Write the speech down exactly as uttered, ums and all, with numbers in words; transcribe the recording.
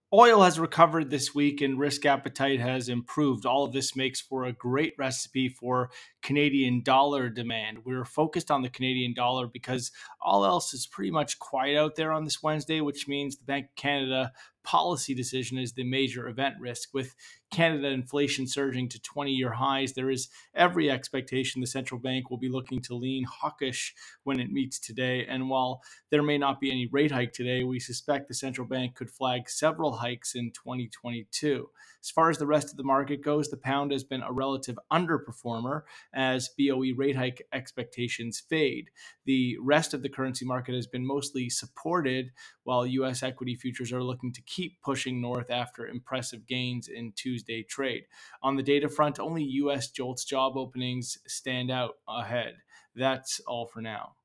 Oil has recovered this week and risk appetite has improved. All of this makes for a great recipe for Canadian dollar demand. We're focused on the Canadian dollar because all else is pretty much quiet out there on this Wednesday, which means the Bank of Canada policy decision is the major event risk. With Canada inflation surging to twenty year highs, there is every expectation the central bank will be looking to lean hawkish when it meets today. And while there may not be any rate hike today, we suspect the central bank could flag several hikes in twenty twenty-two. As far as the rest of the market goes, the pound has been a relative underperformer as B O E rate hike expectations fade. The rest of the currency market has been mostly supported, while U S equity futures are looking to keep pushing north after impressive gains in Tuesday trade. On the data front, only U S JOLTS job openings stand out ahead. That's all for now.